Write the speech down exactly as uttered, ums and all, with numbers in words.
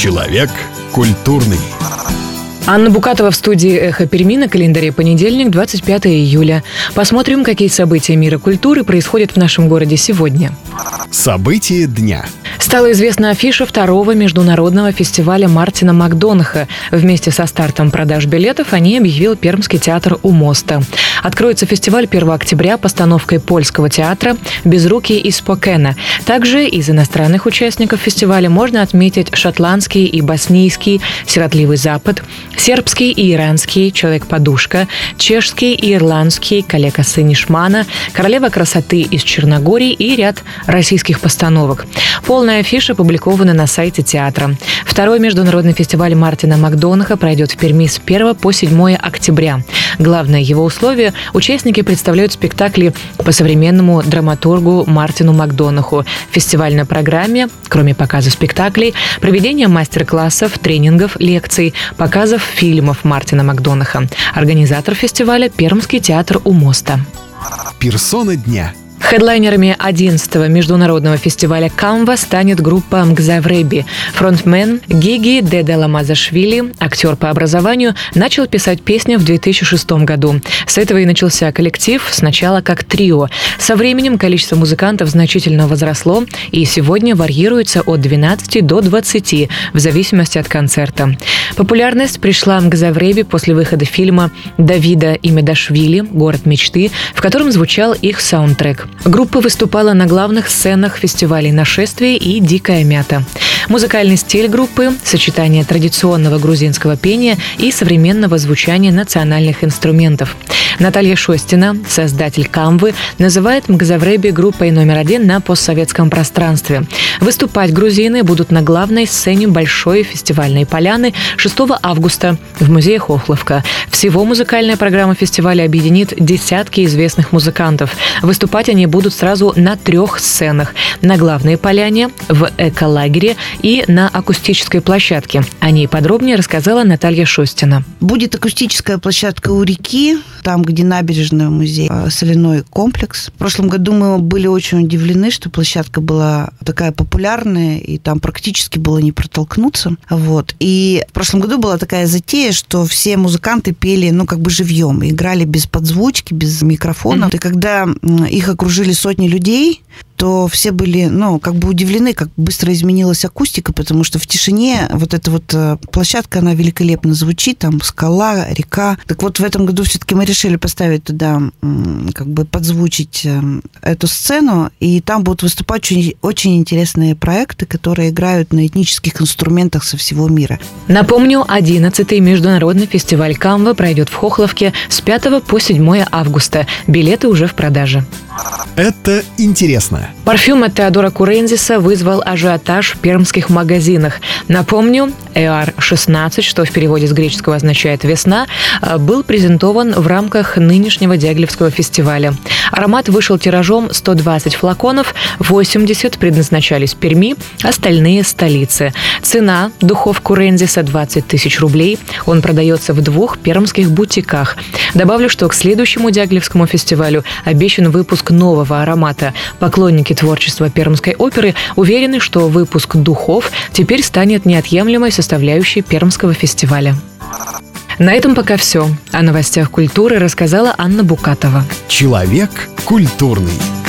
Человек культурный. Анна Букатова в студии «Эхо Перми», на календаре понедельник, двадцать пятое июля. Посмотрим, какие события мира культуры происходят в нашем городе сегодня. События дня. Стала известна афиша второго международного фестиваля Мартина Макдонаха. Вместе со стартом продаж билетов о ней объявил Пермский театр у моста. Откроется фестиваль первого октября постановкой польского театра «Безрукий из Спокена». Также из иностранных участников фестиваля можно отметить шотландский и боснийский «Сиротливый Запад», сербский и иранский «Человек-подушка», чешский и ирландский «Калека Сынишмана», «Королева красоты» из Черногории и ряд российских постановок. Полная афиша опубликована на сайте театра. Второй международный фестиваль Мартина Макдонаха пройдет в Перми с первого по седьмое октября. Главное его условие – участники представляют спектакли по современному драматургу Мартину Макдонаху. В фестивальной программе, кроме показа спектаклей, проведение мастер-классов, тренингов, лекций, показов фильмов Мартина Макдонаха. Организатор фестиваля – Пермский театр у моста. Персона дня. Хедлайнерами одиннадцатого международного фестиваля «Камва» станет группа «Мгзавреби». Фронтмен Гиги Деделамазашвили, актер по образованию, начал писать песни в две тысячи шестом году. С этого и начался коллектив, сначала как трио. Со временем количество музыкантов значительно возросло и сегодня варьируется от двенадцати до двадцати, в зависимости от концерта. Популярность пришла Мгзавреби после выхода фильма Давида Имедашвили «Город мечты», в котором звучал их саундтрек. Группа выступала на главных сценах фестивалей «Нашествие» и «Дикая мята». Музыкальный стиль группы – сочетание традиционного грузинского пения и современного звучания национальных инструментов. Наталья Шостина, создатель «Камвы», называет Мгзавреби группой номер один на постсоветском пространстве. Выступать грузины будут на главной сцене Большой фестивальной поляны шестого августа в музее Хохловка. Всего музыкальная программа фестиваля объединит десятки известных музыкантов. Выступать они будут сразу на трех сценах – на главной поляне, в эколагере и на акустической площадке. О ней подробнее рассказала Наталья Шостина. Будет акустическая площадка у реки, там, где набережная музей, соляной комплекс. В прошлом году мы были очень удивлены, что площадка была такая популярная, и там практически было не протолкнуться. Вот. И в прошлом году была такая затея, что все музыканты пели, ну, как бы живьем, играли без подзвучки, без микрофона. Mm-hmm. И когда их окружили сотни людей, то все были, ну, как бы удивлены, как быстро изменилась акустика, потому что в тишине вот эта вот площадка, она великолепно звучит, там скала, река. Так вот, в этом году все-таки мы решили поставить туда, как бы подзвучить эту сцену, и там будут выступать очень, очень интересные проекты, которые играют на этнических инструментах со всего мира. Напомню, одиннадцатый международный фестиваль «Камва» пройдет в Хохловке с пятого по седьмое августа. Билеты уже в продаже. Это интересно. Парфюм от Теодора Курензиса вызвал ажиотаж в пермских магазинах. Напомню, и ар шестнадцать, что в переводе с греческого означает «весна», был презентован в рамках нынешнего Дягилевского фестиваля. Аромат вышел тиражом сто двадцать флаконов, восемьдесят предназначались Перми, остальные – столице. Цена духов Курензиса – двадцать тысяч рублей. Он продается в двух пермских бутиках. Добавлю, что к следующему Дягилевскому фестивалю обещан выпуск нового аромата. Поклонники творчества Пермской оперы уверены, что выпуск духов теперь станет неотъемлемой составляющей Пермского фестиваля. На этом пока все. О новостях культуры рассказала Анна Букатова. Человек культурный.